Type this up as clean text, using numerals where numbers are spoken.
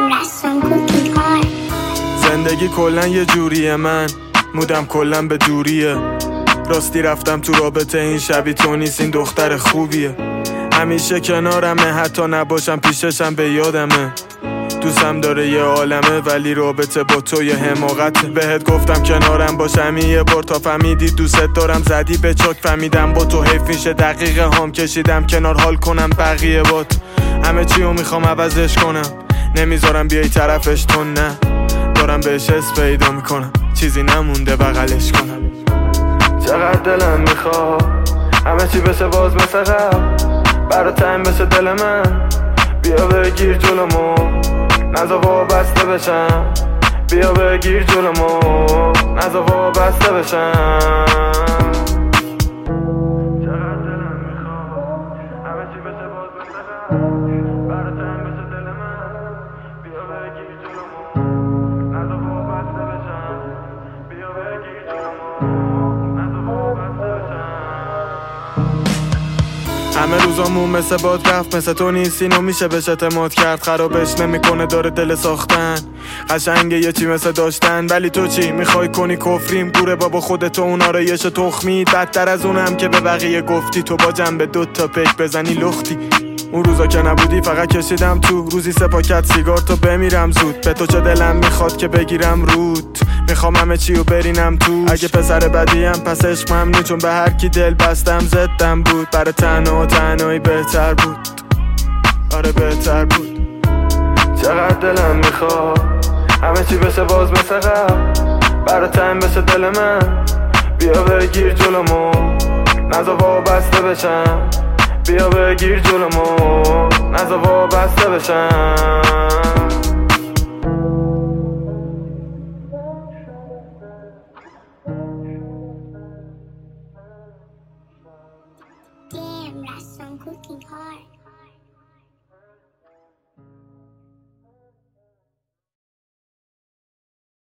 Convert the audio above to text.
زندگی کلن یه جوریه، من مودم کلن به دوریه. راستی رفتم تو رابطه، این شبی تو نیست، این دختر خوبیه. همیشه کنارمه، حتی نباشم پیششم به یادمه. دوستم داره یه عالمه، ولی رابطه با تو یه حماقته. بهت گفتم کنارم باشم یه بار تا فهمیدی دوست دارم، زدی به چاک فهمیدم با تو حیف میشه. دقیقه هام کشیدم کنار حال کنم بقیه بات. همه چیو میخوام عوضش کنم، نمیذارم بیای طرفش، تو نه. دارم بهش حس پیدا میکنم، چیزی نمونده بغلش کنم. چقدر دلم میخواد همه چی بشه باز مثل قبل، برا تایم بشه دل من. بیا بگیر جلومو، نزا وابسته بشم. بیا بگیر جلومو، نزا وابسته بشم. چقدر دلم میخواد همه چی بشه باز مثل قبل، برا تایم بشه دل من. بیا بگیر جلومو، نزا وابسته بشم. بیا بگیر جلومو، نزا وابسته بشم. همه روزامون مثل باد رفت، مثل تو نیست اینو میشه بهش اعتماد کرد. خرابش نمیکنه، داره دل ساختن. قشنگه یه چی مثل داشتن، ولی تو چی میخوای کنی؟ کفریم دوره بابا خودتو، اون آرایش تخمی بدتر از اونم که به بقیه گفتی. تو با جنب 2 تا پیک بزنی لختی. اون روزا که نبودی فقط کشیدم تو، روزی 3 پاکت سیگار تا بمیرم زود. به تو چه دلم میخواد که بگیرم رود، میخوام همه چیو برینم تو. اگه پسر بدیم پس عشقم نی، چون به هر کی دل بستم زدم بود. برای تنهایی بهتر بود، آره بهتر بود. چقدر دلم میخواد همه چی بشه باز مثل قبل، برای تایم بشه دل من. بیا بگیر جلومو، نزا وابسته بشم. بیا بگیر جلومو، نزا وابسته بشم. Damn, that's some cooking hard.